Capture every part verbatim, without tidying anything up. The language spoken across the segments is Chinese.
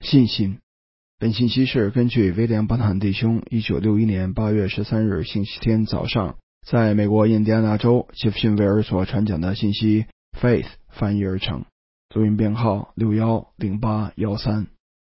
信心。本信息是根据威廉·巴坦弟兄一九六一年八月十三日星期天早上在美国印第安纳州杰弗逊维尔所传讲的信息 Faith 翻译而成，录音编号六一零八一三。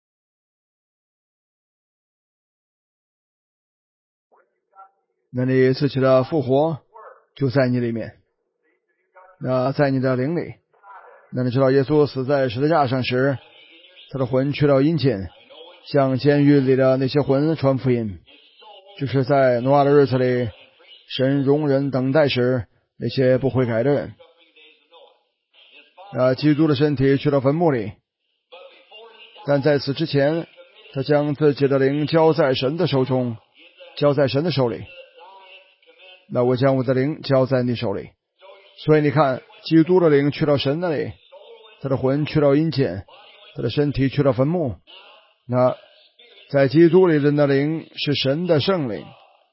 那你自己的复活就在你里面，那在你的灵里。那你知道耶稣死在十字架上时，他的魂去到阴间，向监狱里的那些魂传福音，就是在挪亚的日子里，神容忍等待时那些不悔改的人。啊，基督的身体去到坟墓里，但在此之前，他将自己的灵交在神的手中，交在神的手里。那我将我的灵交在你手里。所以你看，基督的灵去到神那里，他的魂去到阴间，他的身体去到坟墓。那在基督里人的灵是神的圣灵，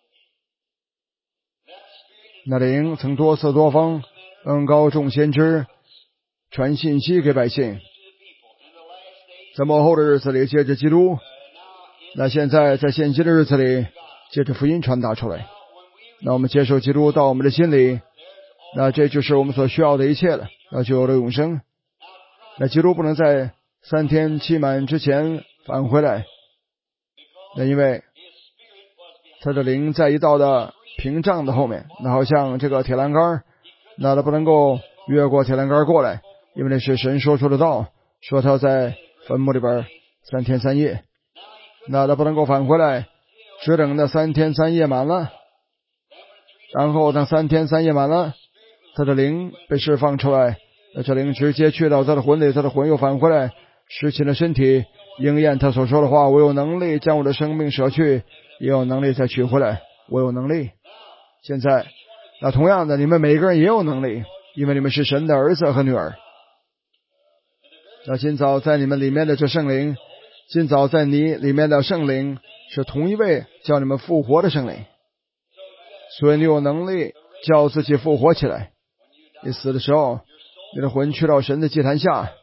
那灵曾多次多方恩膏众先知，传信息给百姓，在末后的日子里借着基督，那现在在现今的日子里借着福音传达出来。那我们接受基督到我们的心里，那这就是我们所需要的一切了，那就有了永生。那基督不能在三天期满之前返回来，那因为他的灵在一道的屏障的后面，那好像这个铁栏杆，那他不能够越过铁栏杆过来，因为那是神说出的道，说他在坟墓里边三天三夜，那他不能够返回来，只等那三天三夜满了，然后当三天三夜满了，他的灵被释放出来，那这灵直接去到他的魂里，他的魂又返回来，实现了身体，应验他所说的话，我有能力将我的生命舍去，也有能力再取回来，我有能力。现在那同样的，你们每个人也有能力，因为你们是神的儿子和女儿。那今早在你们里面的这圣灵，今早在你里面的圣灵是同一位叫你们复活的圣灵，所以你有能力叫自己复活起来。你死的时候，你的魂去到神的祭坛下，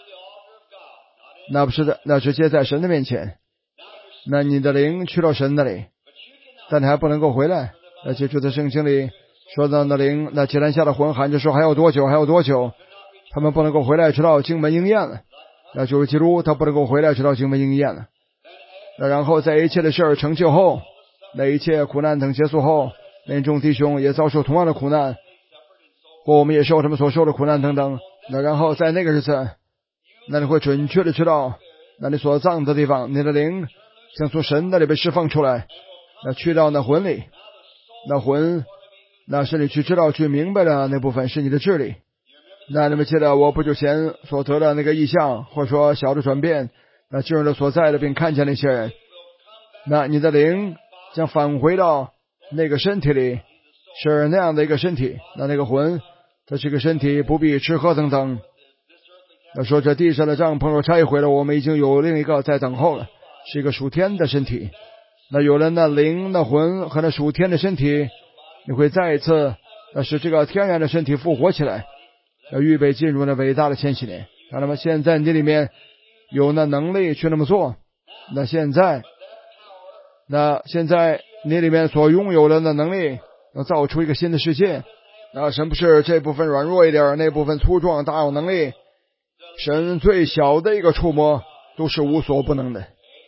那不是的，那直接在神的面前，那你的灵去到神那里，但你还不能够回来。那就就在圣经里说到那灵，那祭坛下的魂喊着说还有多久还有多久，他们不能够回来直到经文应验了，那就是基督他不能够回来直到经文应验了。那然后在一切的事儿成就后，那一切苦难等结束后，那众弟兄也遭受同样的苦难，或我们也受他们所受的苦难等等。那然后在那个日子，那你会准确的知道，那你所葬的地方，你的灵将从神那里被释放出来，那去到那魂里，那魂那是你去知道去明白的那部分是你的智力。那你们记得我不久前所得的那个异象，或者说小的转变，那进入了所在的并看见那些人，那你的灵将返回到那个身体里，是那样的一个身体，那那个魂它是个身体，不必吃喝等等。那说这地上的帐篷若拆毁了，我们已经有另一个在等候了，是一个属天的身体。那有了那灵那魂和那属天的身体，你会再一次那使这个天然的身体复活起来，要预备进入那伟大的千禧年。那么现在你里面有那能力去那么做，那现在那现在你里面所拥有的那能力能造出一个新的世界。那神不是这部分软弱一点，那部分粗壮大有能力，神最小的一个触摸都是无所不能的。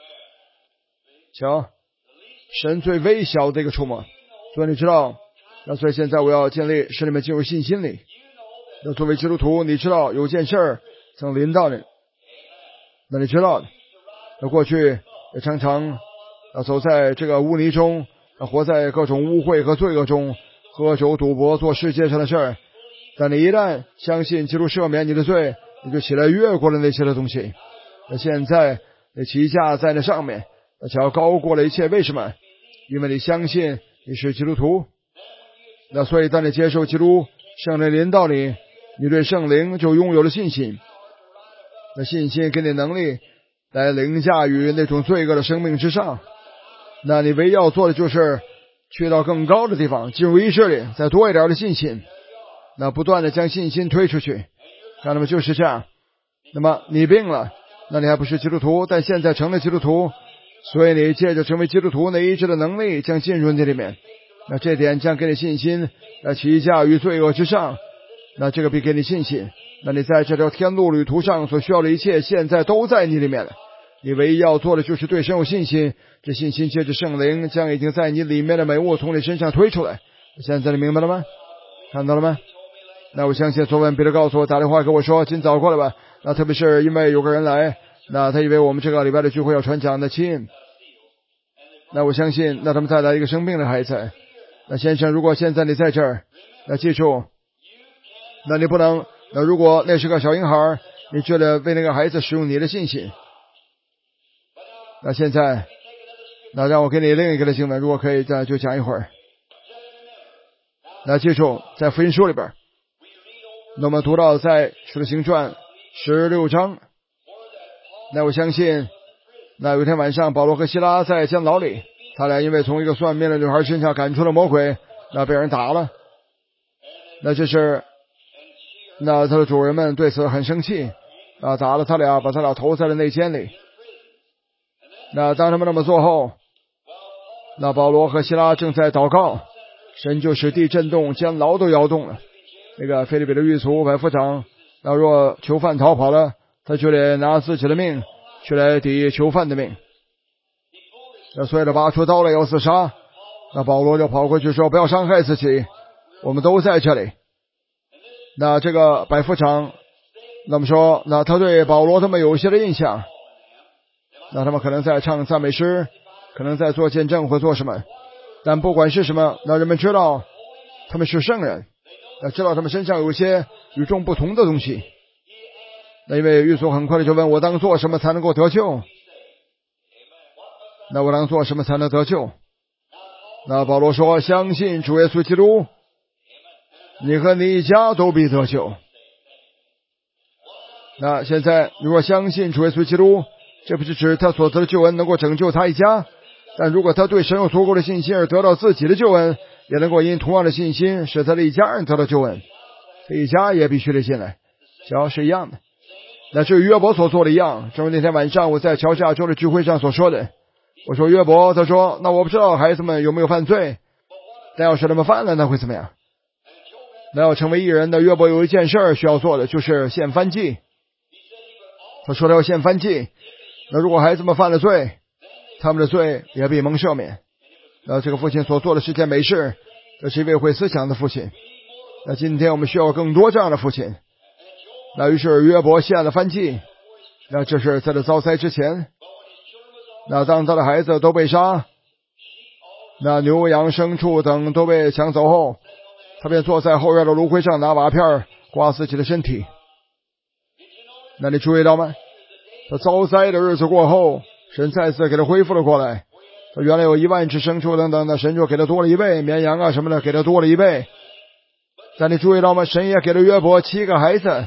瞧，神最微小的一个触摸。所以你知道，那所以现在我要建立使你们进入信心里。那作为基督徒，你知道有件事儿曾临到你，那你知道的，那过去也常常啊走在这个污泥中，啊活在各种污秽和罪恶中，喝酒赌博做世界上的事儿。但你一旦相信基督赦免你的罪，你就起来越过了那些的东西。那现在你旗架在那上面，那只要高过了一切。为什么？因为你相信你是基督徒。那所以当你接受基督，圣灵临到你，你对圣灵就拥有了信心。那信心给你能力来凌驾于那种罪恶的生命之上。那你唯一要做的就是去到更高的地方，进入医治里，再多一点的信心，那不断的将信心推出去。看那么就是这样。那么你病了， 那你还不是基督徒，但现在成了基督徒，所以你借着成为基督徒那医治的能力将进入你里面，那这点将给你信心，那起驾于罪恶之上，那这个必给你信心，那你在这条天路旅途上所需要的一切现在都在你里面了，你唯一要做的就是对神有信心，这信心借着圣灵将已经在你里面的美物从你身上推出来。现在你明白了吗？看到了吗？那我相信昨晚彼得告诉我，打电话跟我说今早过来吧，那特别是因为有个人来，那他以为我们这个礼拜的聚会要传讲的亲，那我相信那他们带来一个生病的孩子，那先生如果现在你在这儿，那记住，那你不能，那如果那是个小婴孩，你觉得为那个孩子使用你的信心，那现在那让我给你另一个的经文，如果可以再就讲一会儿。那记住在福音书里边，那么读到在使徒行传十六章，那我相信那有一天晚上保罗和希拉在监牢里，他俩因为从一个算命的女孩身上赶出了魔鬼，那被人打了，那这是那他的主人们对此很生气啊，打了他俩，把他俩投在了内监里。那当他们那么做后，那保罗和希拉正在祷告，神就使地震动，监牢都摇动了。那个腓立比的狱卒百夫长，那若囚犯逃跑了，他就得拿自己的命去来抵囚犯的命。那所以他拔出刀来要自杀，那保罗就跑过去说不要伤害自己，我们都在这里。那这个百夫长那么说，那他对保罗他们有些的印象，那他们可能在唱赞美诗，可能在做见证或做什么，但不管是什么，那人们知道他们是圣人，那知道他们身上有一些与众不同的东西。那因为狱卒很快的就问我当做什么才能够得救，那我当做什么才能得救？那保罗说相信主耶稣基督，你和你一家都必得救。那现在如果相信主耶稣基督，这不是指他所得的救恩能够拯救他一家，但如果他对神有足够的信心而得到自己的救恩，也能够因同样的信心使他的一家人得到救恩，这一家也必须得进来，只要是一样的。那至于约伯所做的一样，正如那天晚上我在乔治亚州的聚会上所说的，我说约伯，他说那我不知道孩子们有没有犯罪，但要是他们犯了那会怎么样？那要成为义人的约伯有一件事需要做的，就是献燔祭。他说他要献燔祭，那如果孩子们犯了罪，他们的罪也必蒙赦免。那这个父亲所做的是件美事，这是一位会思想的父亲。那今天我们需要更多这样的父亲。那于是约伯献了燔祭，那这是在这遭灾之前。那当他的孩子都被杀，那牛羊牲畜等都被抢走后，他便坐在后院的炉灰上拿瓦片刮自己的身体。那你注意到吗？他遭灾的日子过后，神再次给他恢复了过来。他原来有一万只牲畜等等的，神就给他多了一倍，绵羊啊什么的给他多了一倍。但你注意到吗？神也给了约伯七个孩子。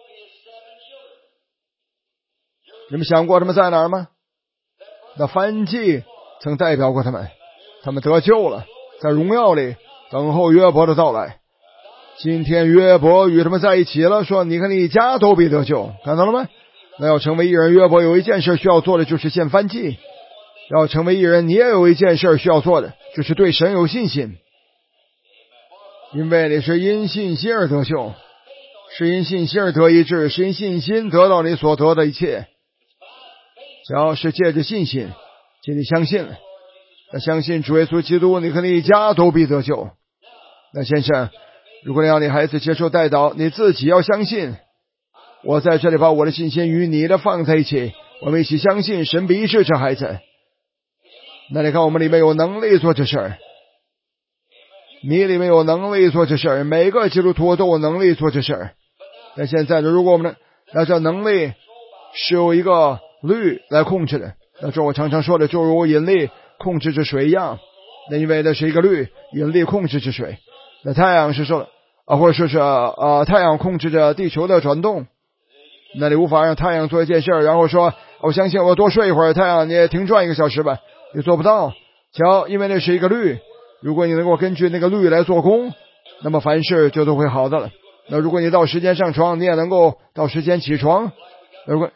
你们想过他们在哪儿吗？那燔祭曾代表过他们，他们得救了，在荣耀里等候约伯的到来。今天约伯与他们在一起了，说你和你一家都必得救，看到了吗？那要成为义人，约伯有一件事需要做的就是献燔祭。要成为义人，你也有一件事需要做的，就是对神有信心。因为你是因信心而得救，是因信心而得医治，是因信心得到你所得的一切。只要是借着信心，请你相信了，那相信主耶稣基督，你和你一家都必得救。那先生，如果你让你孩子接受代祷，你自己要相信。我在这里把我的信心与你的放在一起，我们一起相信神必医治这孩子。那你看我们里面有能力做这事儿，你里面有能力做这事儿，每个基督徒都有能力做这事儿。那现在如果我们那这能力是由一个律来控制的，那这我常常说的就如引力控制着水一样。那因为那是一个律，引力控制着水。那太阳是说啊，或者说是啊，太阳控制着地球的转动。那你无法让太阳做一件事，然后说我相信我多睡一会儿，太阳你也停转一个小时吧，你做不到。瞧，因为那是一个律，如果你能够根据那个律来做工，那么凡事就都会好的了。那如果你到时间上床，你也能够到时间起床。如果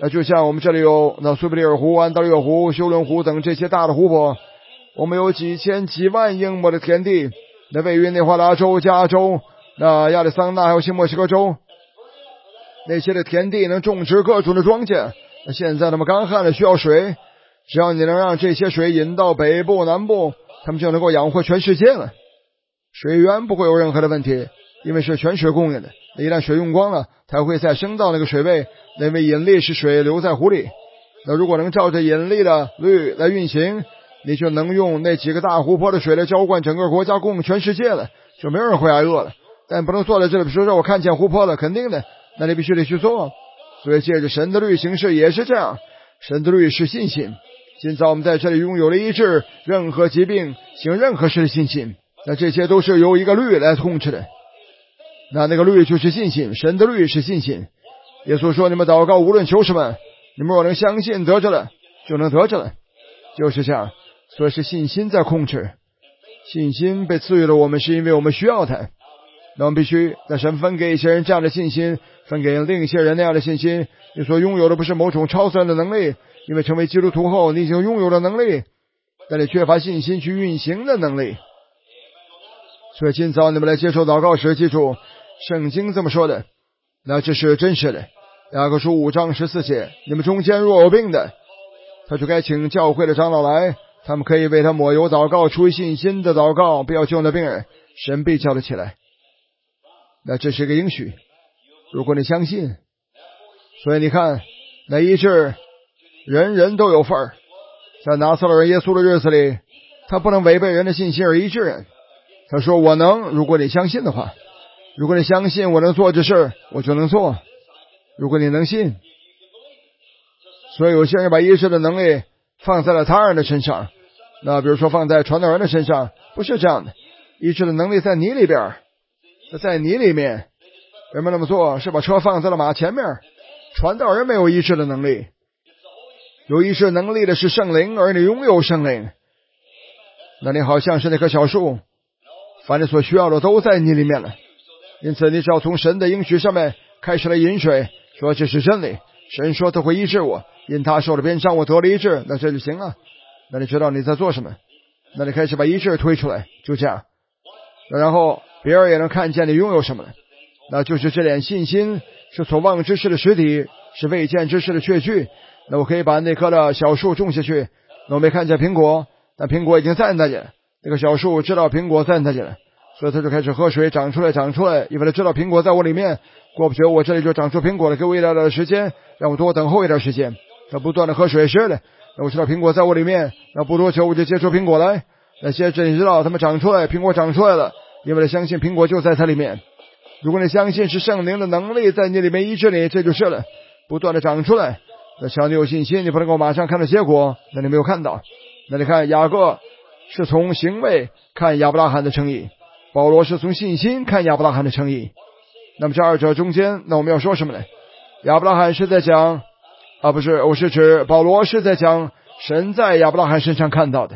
那就像我们这里有那苏布里尔湖、安大略湖、休伦湖等这些大的湖泊，我们有几千几万英亩的田地，那位于内华达州、加州、那亚利桑那还有新墨西哥州，那些的田地能种植各种的庄稼。那现在他们干旱的需要水，只要你能让这些水引到北部、南部，他们就能够养活全世界了。水源不会有任何的问题，因为是全水供应的。一旦水用光了，它会再升到那个水位，那为引力使水留在湖里。那如果能照着引力的律来运行，你就能用那几个大湖泊的水来浇灌整个国家，供全世界了，就没有人会挨饿了。但不能坐在这里说说我看见湖泊了，肯定的，那你必须得去做。所以借着神的律行事也是这样，神的律是信心。今早我们在这里拥有了医治任何疾病、行任何事的信心，那这些都是由一个律来控制的。那那个律就是信心，神的律是信心。耶稣说，你们祷告无论求什么，你们若能相信得着了，就能得着了，就是这样。所以是信心在控制，信心被赐予了我们，是因为我们需要它。那我们必须在神分给一些人这样的信心，分给另一些人那样的信心。你所拥有的不是某种超自然的能力，因为成为基督徒后你已经拥有了能力，但你缺乏信心去运行的能力。所以今早你们来接受祷告时，记住圣经这么说的，那这是真实的。雅各书五章十四节，你们中间若有病的，他就该请教会的长老来，他们可以为他抹油祷告，出于信心的祷告，不要救那病人，神必叫得起来。那这是一个应许，如果你相信。所以你看，那医治人人都有份儿。在拿撒勒人耶稣的日子里，他不能违背人的信心而医治人。他说我能，如果你相信的话，如果你相信我能做这事，我就能做，如果你能信。所以有些人把医治的能力放在了他人的身上，那比如说放在传道人的身上，不是这样的。医治的能力在你里边，在你里面。人们那么做是把车放在了马前面，传道人没有医治的能力，有医治能力的是圣灵，而你拥有圣灵，那你好像是那棵小树，凡你所需要的都在你里面了。因此你只要从神的应许上面开始来饮水，说这是真理，神说他会医治我，因他受了鞭伤我得了医治，那这就行了。那你知道你在做什么，那你开始把医治推出来，就这样。然后别人也能看见你拥有什么了，那就是这点信心是所望之事的实体，是未见之事的确据。那我可以把那棵的小树种下去，那我没看见苹果，但苹果已经在那里了。那个小树知道苹果在那里了，所以他就开始喝水，长出来长出来，因为他知道苹果在我里面，过不久我这里就长出苹果了，给我一点点的时间，让我多等候一点时间。他不断的喝水是的，那我知道苹果在我里面，那不多久我就结出苹果来。那接着你知道他们长出来，苹果长出来了，因为他相信苹果就在它里面。如果你相信是圣灵的能力在你里面医治你，这就是了，不断的长出来。那只要你有信心，你不能够马上看到结果，那你没有看到。那你看雅各是从行为看亚伯拉罕的诚意，保罗是从信心看亚伯拉罕的诚意。那么这二者中间，那我们要说什么呢？亚伯拉罕是在讲啊，不是，我是指保罗是在讲神在亚伯拉罕身上看到的，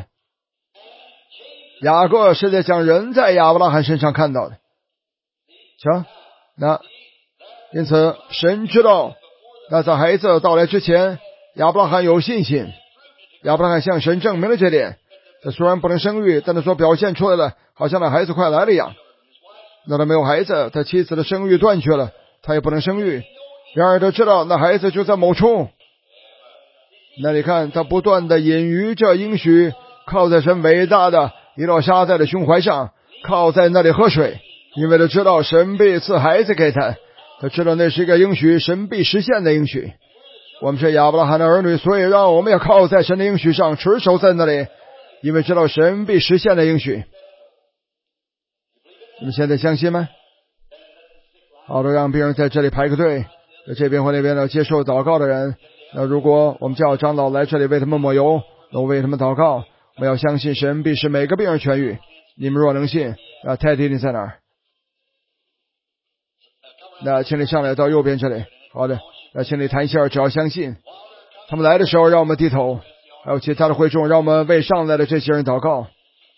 雅各是在讲人在亚伯拉罕身上看到的。行，那因此神知道，那在孩子到来之前，亚伯拉罕有信心，亚伯拉罕向神证明了这点。他虽然不能生育，但他所表现出来了，好像那孩子快来了一样。那他没有孩子，他妻子的生育断绝了，他也不能生育。然而他知道那孩子就在某处。那你看他不断的隐于这应许，靠在神伟大的一道沙在的胸怀上，靠在那里喝水，因为他知道神必赐孩子给他，他知道那是一个应许，神必实现的应许。我们是亚伯拉罕的儿女，所以让我们要靠在神的应许上，持守在那里，因为知道神必实现的应许。你们现在相信吗？好的，让病人在这里排个队，在这边或那边的接受祷告的人，那如果我们叫长老来这里为他们抹油，那我为他们祷告，我们要相信神必使每个病人痊愈。你们若能信，那泰迪你在哪儿？那请你上来到右边这里。好的，那请你谈一下，只要相信。他们来的时候让我们低头，还有其他的会众，让我们为上来的这些人祷告。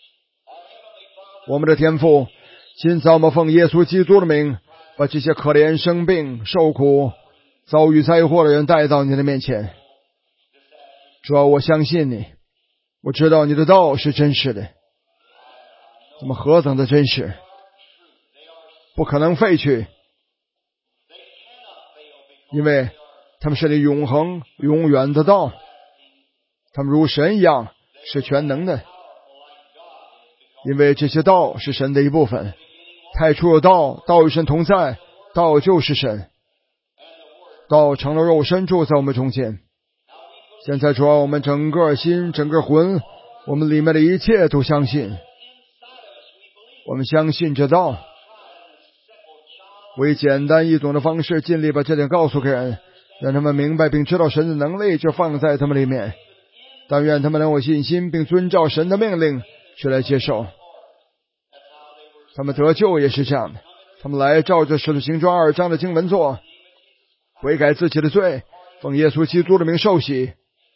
我们的天父，今早我们奉耶稣基督的名，把这些可怜生病受苦遭遇灾祸的人带到你的面前。主啊，我相信你，我知道你的道是真实的，怎么何等的真实，不可能废去，因为他们是你永恒永远的道，他们如神一样是全能的，因为这些道是神的一部分。太初有道，道与神同在，道就是神，道成了肉身住在我们中间。现在主要我们整个心整个魂，我们里面的一切都相信，我们相信这道，我以简单易懂的方式尽力把这点告诉给人，让他们明白并知道神的能力就放在他们里面，但愿他们能有信心并遵照神的命令去来接受。他们得救也是这样的，他们来照着使徒行传二章的经文做，悔改自己的罪，奉耶稣基督的名受洗，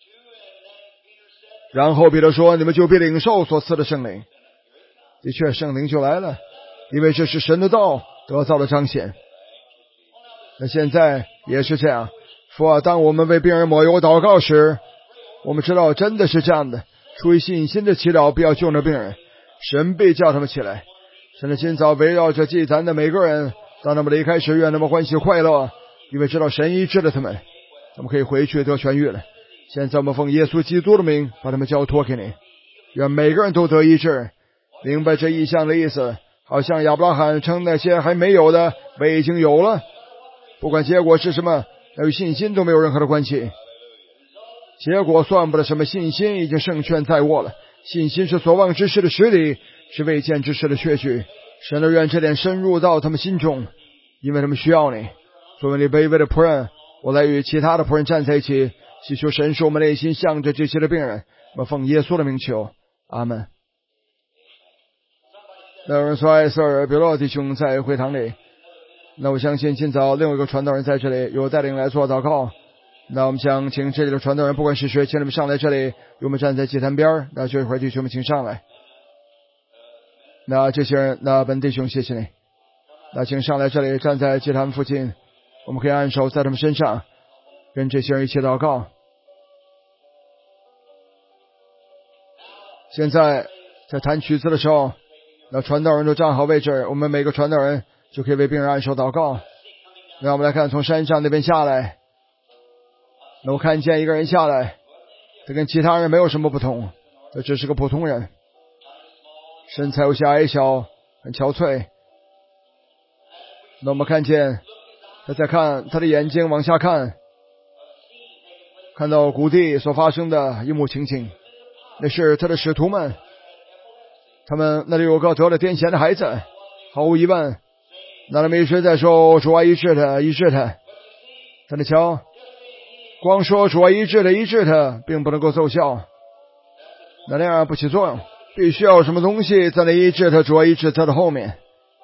然后彼得说，你们就必领受所赐的圣灵。的确圣灵就来了，因为这是神的道得到了彰显。那现在也是这样说，当我们为病人抹油祷告时，我们知道真的是这样的，出于信心的祈祷必要救那病人，神必叫他们起来。神的今早围绕着祭坛的每个人，当他们离开时，愿他们欢喜快乐，因为知道神医治了他们，他们可以回去得痊愈了。现在我们奉耶稣基督的名把他们交托给你，愿每个人都得医治，明白这异象的意思，好像亚伯拉罕称那些还没有的为已经有了，不管结果是什么，那与信心都没有任何的关系，结果算不得什么，信心已经胜券在握了。信心是所望之事的实底，是未见之事的确据。神的愿这点深入到他们心中，因为他们需要你。作为你卑微的仆人，我来与其他的仆人站在一起，祈求神使我们内心向着这些的病人，我们奉耶稣的名求，阿门。那有人说艾瑟尔比洛弟兄在会堂里，那我相信今早另外一个传道人在这里有带领来做祷告。那我们想请这里的传道人不管是谁，请你们上来这里，与我们站在祭坛边，那这一会儿弟兄们请上来。那这些人，那本弟兄谢谢你，那请上来这里站在祭坛附近，我们可以按手在他们身上，跟这些人一起祷告。现在在弹曲子的时候，那传道人都站好位置，我们每个传道人就可以为病人按手祷告。让我们来看从山上那边下来，那我看见一个人下来，他跟其他人没有什么不同，他只是个普通人，身材有些矮小，很憔悴。那我们看见他在看，他的眼睛往下看，看到谷地所发生的一幕情景，那是他的使徒们，他们那里有个得了癫痫的孩子，毫无疑问，那他们一直在说主啊医治他，医治他。但是瞧，光说主啊医治他，医治他，并不能够奏效，那那样不起作用，必须要有什么东西在那医治他，主啊医治他的后面。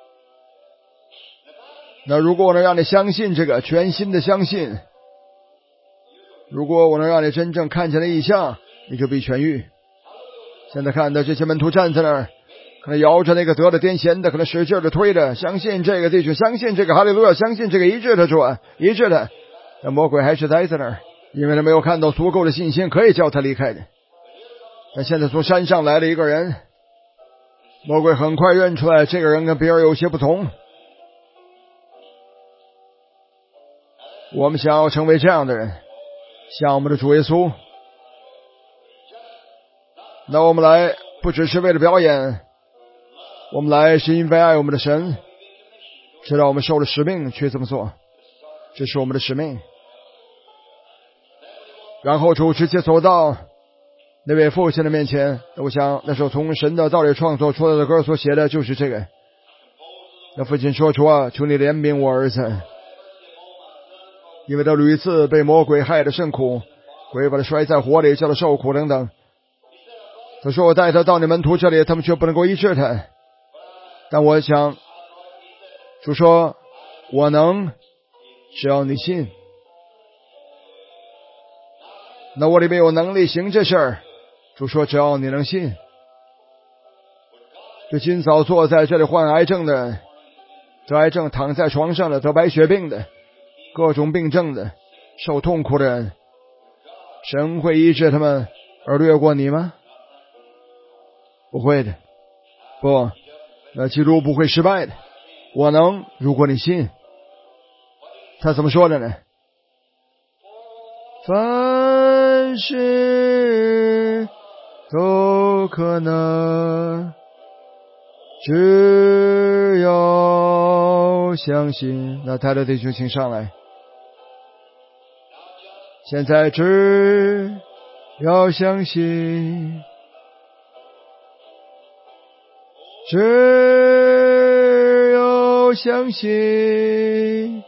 那如果我能让你相信这个，全心的相信，如果我能让你真正看见了异象，你就必痊愈。现在看到这些门徒站在那儿，可能摇着那个得了癫痫的，可能使劲的推着，相信这个弟兄，相信这个哈利路亚，相信这个医治他，主啊医治他。那魔鬼还是待在那儿，因为他没有看到足够的信心可以叫他离开的。但现在从山上来了一个人，魔鬼很快认出来这个人跟别人有些不同。我们想要成为这样的人，像我们的主耶稣。那我们来不只是为了表演，我们来是因为爱我们的神，知道我们受了使命去这么做，这是我们的使命。然后主直接走到那位父亲的面前，我想那时候从神的道理创作出来的歌所写的就是这个。那父亲说，主啊，求你怜悯我儿子，因为他屡次被魔鬼害得甚苦，鬼把他摔在火里，叫他受苦等等。他说我带他到你门徒这里，他们却不能够医治他。但我想主说我能，只要你信。那我里面有能力行这事儿，主说只要你能信。就今早坐在这里患癌症的人，得癌症躺在床上的，得白血病的， 各种病症的、受痛苦的人，神会医治他们而略过你吗？不会的，不，那基督不会失败的。我能，如果你信。他怎么说的呢？凡事都可能，只要相信。那他的弟兄请上来。现在只要相信，只要相信。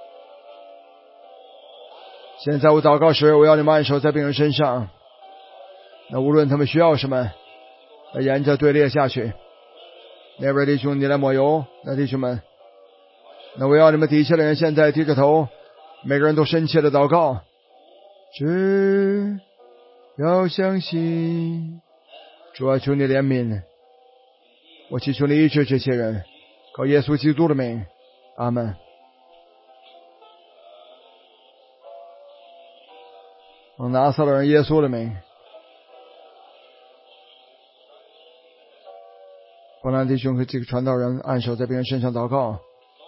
现在我祷告时，我要你们按手在病人身上，那无论他们需要什么，那沿着队列下去。那位弟兄你来抹油，那弟兄们，那我要你们底下的人现在低着头，每个人都深切的祷告，只要相信。主啊，求你怜悯，我祈求你医治这些人，靠耶稣基督的名，阿们。奉拿撒勒人耶稣的名，伯兰弟兄和这个传道人按手在别人身上祷告。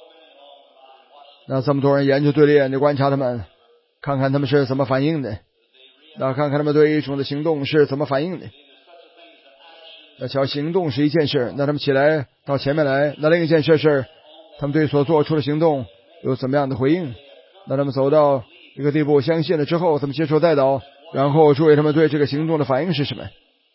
那这么多人研究队列，你观察他们，看看他们是怎么反应的，那看看他们对一种的行动是怎么反应的。那瞧，行动是一件事，那他们起来到前面来，那另一件事是他们对所做出的行动有怎么样的回应。那他们走到一个地步，相信了之后，他们接受带导，然后注意他们对这个行动的反应是什么。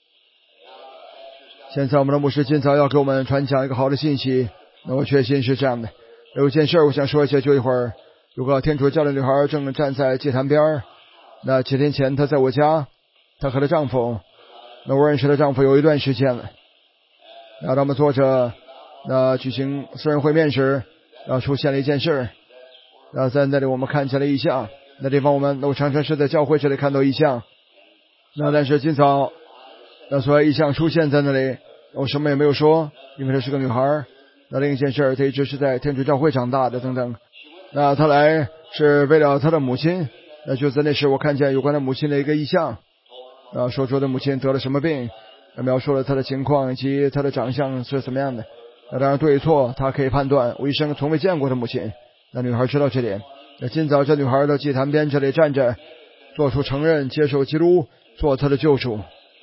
现在我们的牧师今早要给我们传讲一个好的信息，那我确信是这样的。有一件事我想说一下，就一会儿有个天主教的女孩正站在祭坛边，那几天前她在我家，她和她丈夫，那我认识她丈夫有一段时间了。那他们坐着那举行私人会面时，然后出现了一件事，然后在那里我们看见了异象。那地方我们我常常是在教会这里看到异象，那但是今早那所谓异象出现在那里，我什么也没有说，因为她是个女孩。那另一件事，她一直是在天主教会长大的等等。那她来是为了她的母亲，那就在那时我看见有关她母亲的一个异象，然后说出她母亲得了什么病，描述了她的情况以及她的长相是怎么样的。那当然对错她可以判断，我一生从未见过她母亲。那女孩知道这点。那今早这女孩到祭坛边这里站着，做出承认，接受基督做她的救主。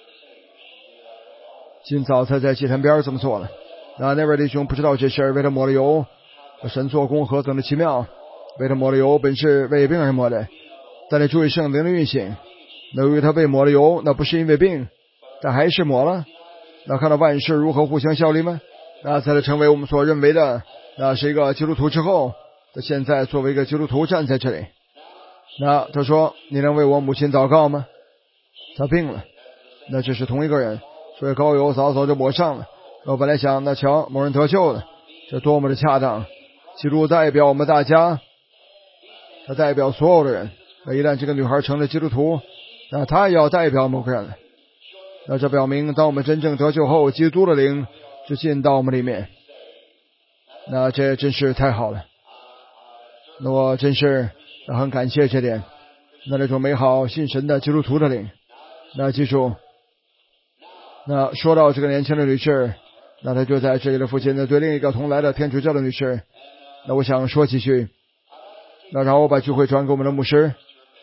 今早她在祭坛边这么做了。那那位弟兄不知道这事，为他抹了油，神做工何等的奇妙，为他抹了油本是为病而抹的，但你注意圣灵的运行。那由于他被抹了油，那不是因为病，但还是抹了。那看到万事如何互相效力吗？那才能成为我们所认为的那是一个基督徒之后，他现在作为一个基督徒站在这里。那他说，你能为我母亲祷告吗？他病了，那这是同一个人，所以膏油早早就抹上了。我本来想，那瞧，某人得救了，这多么的恰当。基督代表我们大家，他代表所有的人。那一旦这个女孩成了基督徒，那她也要代表某个人了。那这表明，当我们真正得救后，基督的灵就进到我们里面。那这真是太好了。那我真是很感谢这点。那那种美好信神的基督徒的灵。那记住，那说到这个年轻的女士，那她就在这里的附近的对另一个同来的天主教的女士，那我想说几句。那然后我把聚会转给我们的牧师。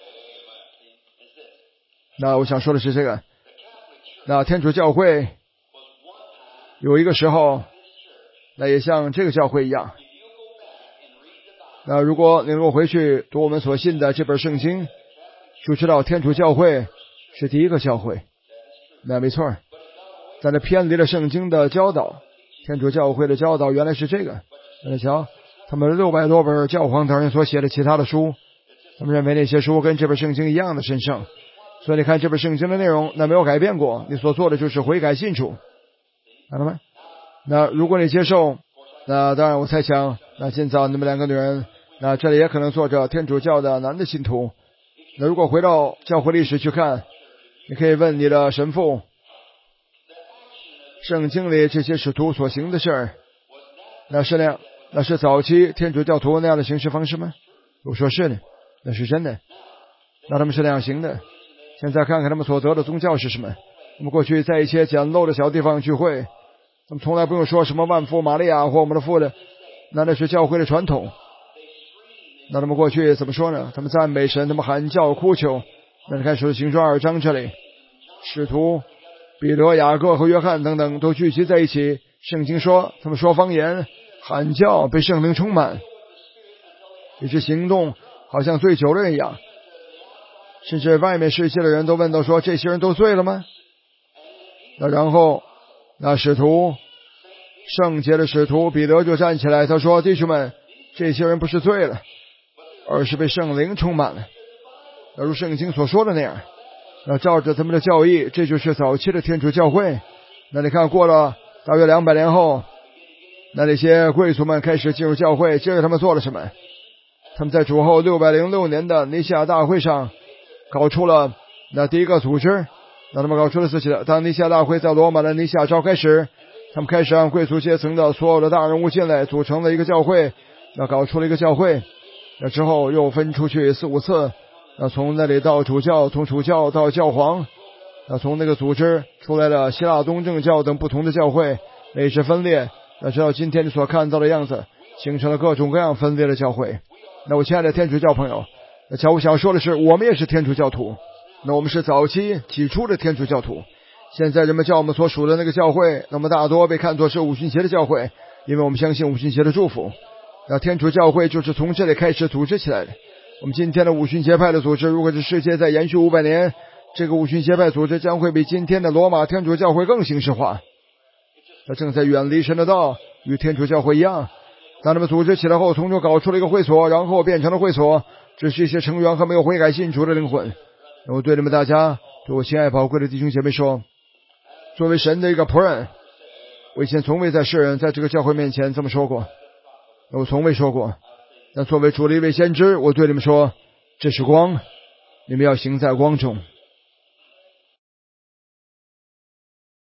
那我想说的是这个，那天主教会有一个时候，那也像这个教会一样。那如果你能够回去读我们所信的这本圣经，就知道天主教会是第一个教会。那没错，在那偏离了圣经的教导，天主教会的教导原来是这个。那瞧，他们六百多本教皇等人所写的其他的书，他们认为那些书跟这本圣经一样的神圣，所以你看这本圣经的内容那没有改变过，你所做的就是悔改信主，看到吗？那如果你接受，那当然我猜想，那今早你们两个女人，那这里也可能坐着天主教的男的信徒。那如果回到教会历史去看，你可以问你的神父，圣经里这些使徒所行的事儿，那是那样，那是早期天主教徒那样的行事方式吗？ 我说是的，那是真的。那他们是那样行的。现在看看他们所得的宗教是什么。我们过去在一些简陋的小地方聚会，他们从来不用说什么万福玛利亚或我们的父的，那那是教会的传统。那他们过去怎么说呢？他们赞美神，他们喊叫哭求。那你看使徒行传二章这里，使徒彼得、雅各和约翰等等都聚集在一起。圣经说他们说方言，喊叫，被圣灵充满，一直行动好像醉酒的人一样。甚至外面世界的人都问到说，这些人都醉了吗？那然后那使徒圣洁的使徒彼得就站起来，他说，弟兄们，这些人不是醉了，而是被圣灵充满了。那如圣经所说的那样，那照着他们的教义，这就是早期的天主教会。那你看过了大约两百年后，那那些贵族们开始进入教会，接着他们做了什么？他们在主后六百零六年的尼西亚大会上搞出了那第一个组织。那他们搞出了自己的，当尼西亚大会在罗马的尼西亚召开时，他们开始让贵族阶层的所有的大人物进来，组成了一个教会。那搞出了一个教会，那之后又分出去四五次，那从那里到主教，从主教到教皇，那从那个组织出来了希腊东正教等不同的教会，那一直分裂，那直到今天你所看到的样子，形成了各种各样分裂的教会。那我亲爱的天主教朋友，那乔我想说的是，我们也是天主教徒。那我们是早期起初的天主教徒，现在人们叫我们所属的那个教会，那么大多被看作是五旬节的教会，因为我们相信五旬节的祝福。那天主教会就是从这里开始组织起来的。我们今天的五旬节派的组织，如果是世界再延续五百年，这个五旬节派组织将会比今天的罗马天主教会更形式化。它正在远离神的道，与天主教会一样。当他们组织起来后，从中搞出了一个会所，然后变成了会所，只是一些成员和没有悔改信主的灵魂。我对你们大家，对我亲爱宝贵的弟兄姐妹说，作为神的一个仆人，我以前从未在世人在这个教会面前这么说过，我从未说过。但作为主的一位先知，我对你们说，这是光，你们要行在光中。